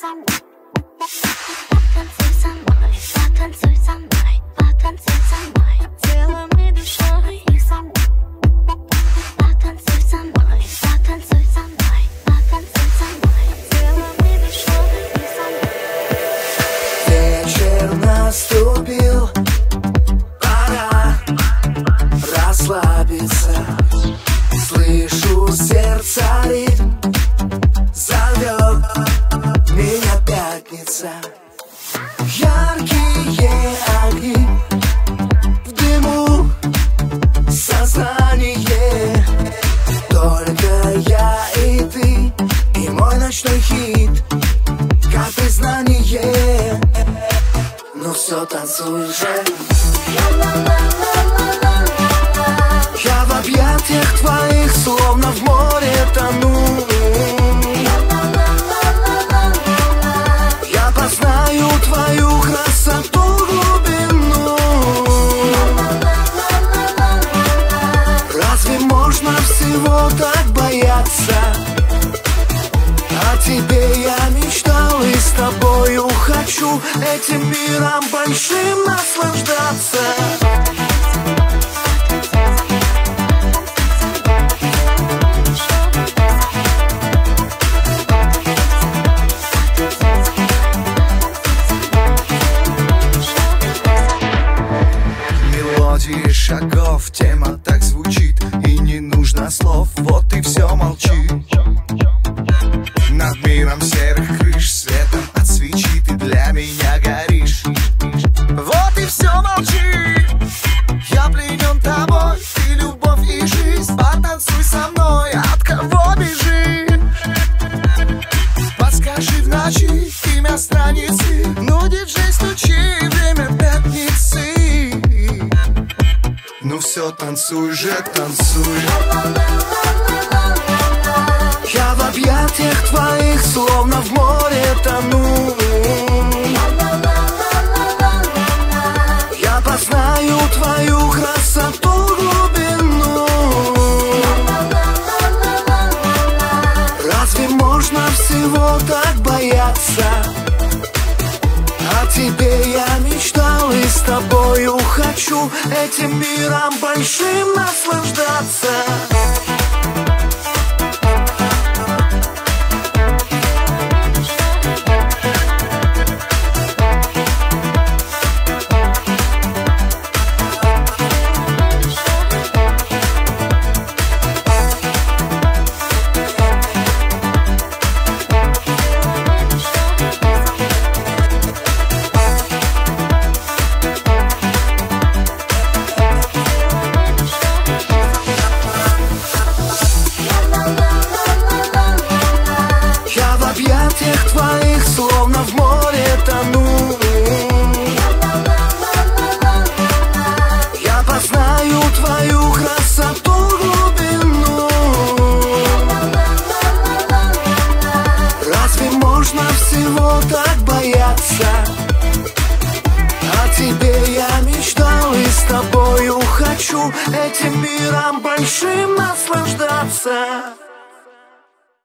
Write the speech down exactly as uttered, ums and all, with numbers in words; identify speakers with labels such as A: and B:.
A: со мной, потанцуй со мной, потанцуй со мной, потанцуй со мной, телом и душой со мной, потанцуй со мной, потанцуй со мной, потанцуй со мной, телом и душой со мной.
B: Вечер наступил, пора расслабиться. Слышу, сердце ритм зовет меня пятница. Яркие огни в дыму, сознание. Только я и ты, и мой ночной хит, как признание. Ну все, танцуй же. Я в объятиях твоих, словно в море тону. Я познаю твою красоту, глубину. Разве можно всего так бояться? О тебе я мечтал и с тобою хочу этим миром большим наслаждаться.
C: Мелодии шагов, тема так звучит, и не нужно слов, вот и все молчит. Над миром серых крыш светом от свечи ты для меня горишь. Вот и все молчит. Я пленен тобой, ты любовь и жизнь. Потанцуй со мной, от кого бежишь? Подскажи в ночи имя страницы. Ну, диджей, стучи, время пятницы. Ну все, танцуй же, танцуй.
B: Я в объятиях твоих, словно в море тону. Я познаю твою красоту, глубину. Разве можно всего так бояться? О тебе я мечтал и с тобою хочу этим миром большим наслаждаться. Твоих, словно в море тону. Я познаю твою красоту, глубину. Разве можно всего так бояться? О тебе я мечтал и с тобою хочу этим миром большим наслаждаться.